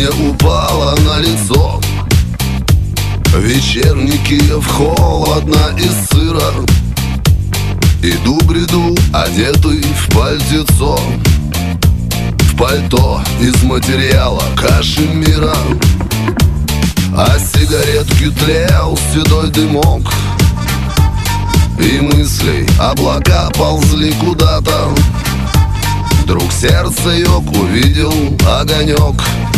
мне упала на лицо. Вечерний Киев, холодно и сыро. Иду, бреду, одетый в пальтецо, в пальто из материала кашемира. А сигаретки тлел седой дымок, и мысли облака ползли куда-то. Вдруг сердце ёк, увидел огонек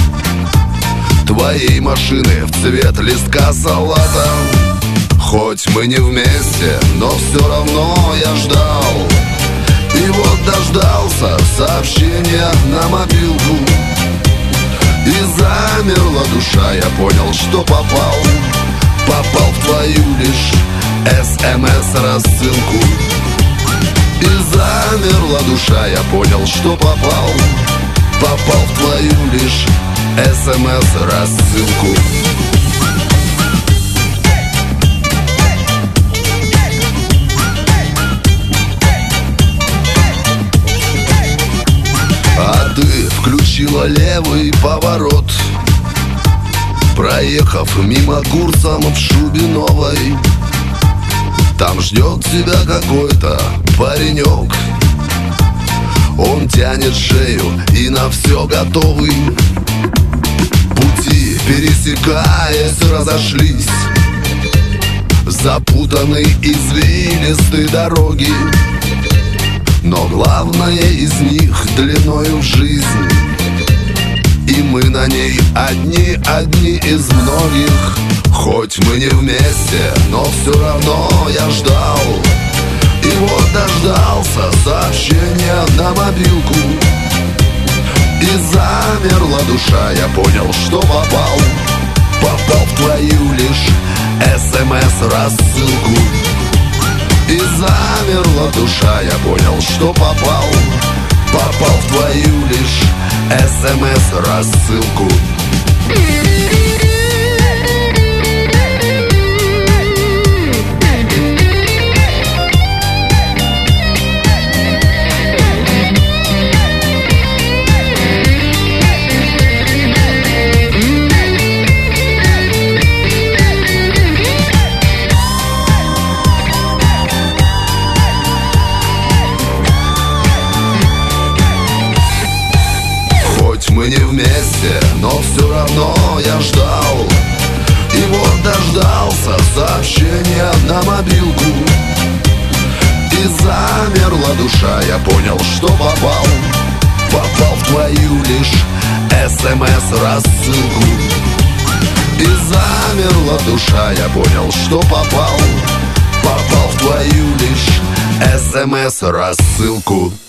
твоей машины в цвет листка салата. Хоть мы не вместе, но все равно я ждал. И вот дождался сообщения на мобилку, и замерла душа, я понял, что попал. Попал в твою лишь СМС-рассылку. И замерла душа, я понял, что попал. Попал в твою лишь СМС-рассылку. А ты включила левый поворот, проехав мимо курсом в шубе новой. Там ждет тебя какой-то паренек. Он тянет шею и на все готовый. Пути, пересекаясь, разошлись. Запутанной извилистой дороги, но главное из них длиною в жизнь. И мы на ней одни из многих. Хоть мы не вместе, но все равно я ждал. И вот дождался сообщения на мобилку, и замерла душа, я понял, что попал. Попал в твою лишь СМС-рассылку. И замерла душа, я понял, что попал. Попал в твою лишь СМС-рассылку. Мы не вместе, но все равно я ждал. И вот дождался сообщения на мобилку, и замерла душа, я понял, что попал. Попал в твою лишь СМС-рассылку. И замерла душа, я понял, что попал. Попал в твою лишь СМС-рассылку.